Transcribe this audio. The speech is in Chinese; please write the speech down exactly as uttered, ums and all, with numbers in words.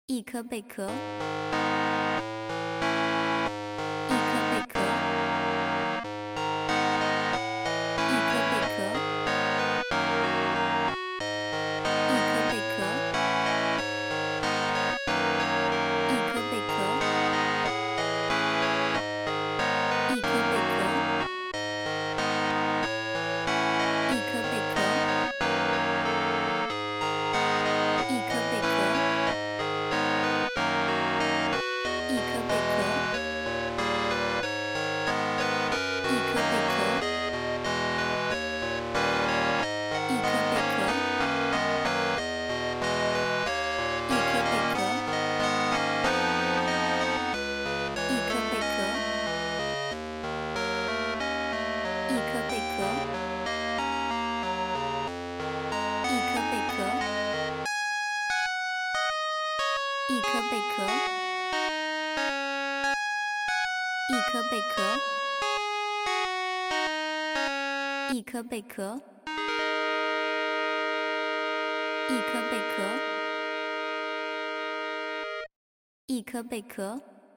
一颗贝壳，一颗贝壳，一颗贝壳，一颗贝壳，一颗贝壳，一颗贝壳，一颗贝壳，一颗贝壳，一颗贝壳。一颗贝壳，一颗贝壳，一颗贝壳，一颗贝壳，一颗贝壳，一颗贝壳，一颗贝壳，一颗贝壳。一颗贝壳，一颗贝壳，一颗贝壳，一颗贝壳。